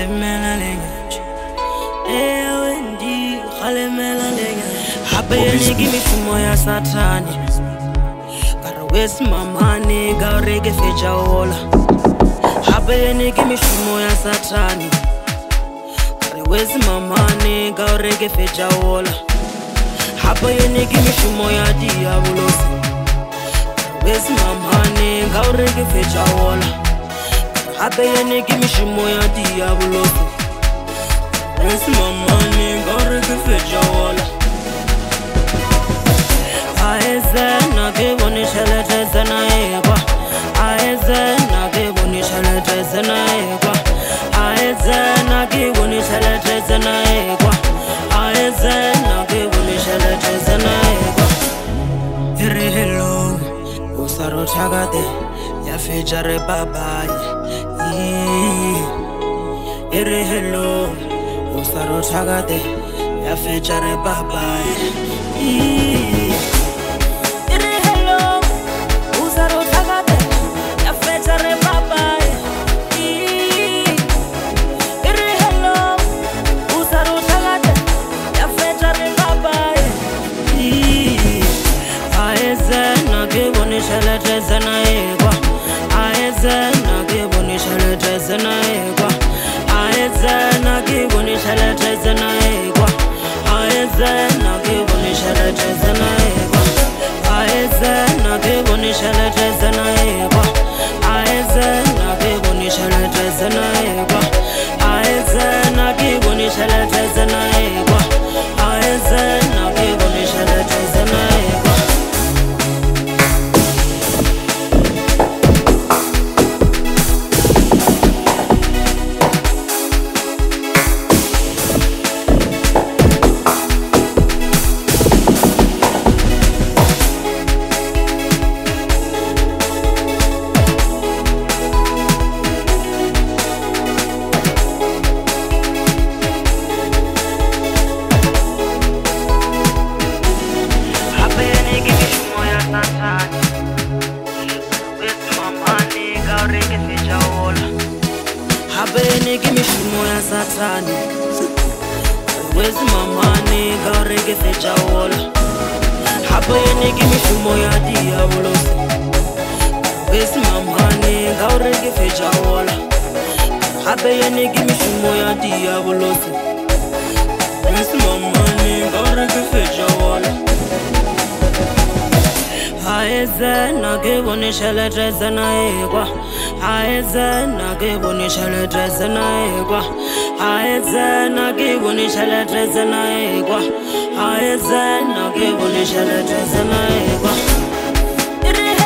khalemela lengaji Wendy khalemela lengaji Hape yeniki mishumo ya satani Karawesi mamani gaurege fejaola Hape yeniki mishumo ya satani Karawesi mamani gaurege fejaola Hape yeniki mishumo ya diabolosi Karawesi mamani gaurege fejaola Hape yeniki mishumo ya diabolosi Karawesi mamani gaurege fejaola Aezena kiboni shelete zena egwa Aezena kiboni shelete zena egwa Aezena kiboni shelete zena egwa Aezena kiboni shelete zena egwa Iri hello Usaro tagade Ya fejare babaye Iri hello Usaro tagade Ya fejare babaye Shelete zena egwa Aezena kiboni shelete zena egwa Aezena kiboni shelete zena egwa Aezena kiboni shelete zena egwa Aezena kiboni shelete zena egwa Aezena kiboni shelete zena egwa Aezena kiboni shelete zena egwa Aezena kiboni shelete zena egwa Habeniki mishumo ya satani Wezi mamani gaurege fejaola Habeniki mishumo ya diabolosi Wezi mamani gaurege fejaola Habeniki mishumo ya diabolosi Wezi mamani gaurege fejaola Aezena kiboni shelete zena egwa Aezena kiboni shelete zena egwa Aezena kiboni shelete zena egwa Aezena kiboni shelete zena egwa